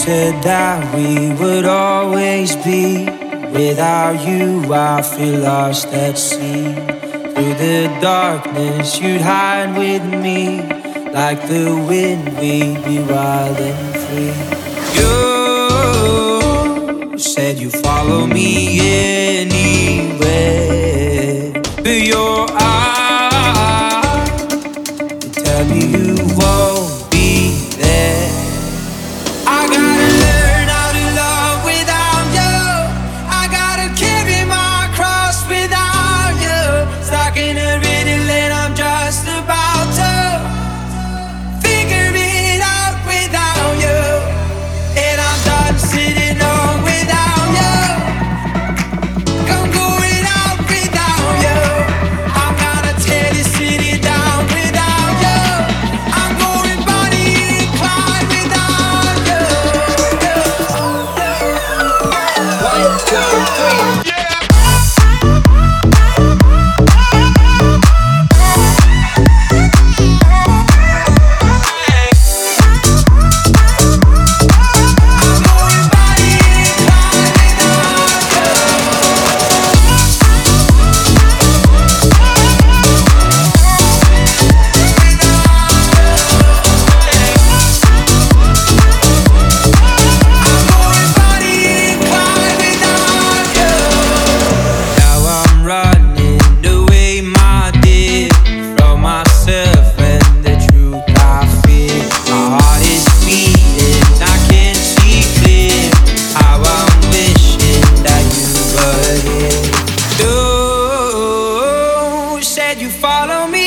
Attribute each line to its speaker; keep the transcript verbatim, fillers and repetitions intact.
Speaker 1: said that we would always be. Without you, I feel lost at sea. Through the darkness, you'd hide with me. Like the wind, we'd be wild and free. You said you follow me anywhere, but your eyes tell me you won't be there. I gotta learn how to love without you. I gotta carry my cross without you. Stuck in a riddle and I'm just about to figure it out without you. And I'm done sitting on without you. I'm going out without you. I'm gonna tear this city down without you. I'm going Bonnie and Clyde without you. One, two, three. You follow me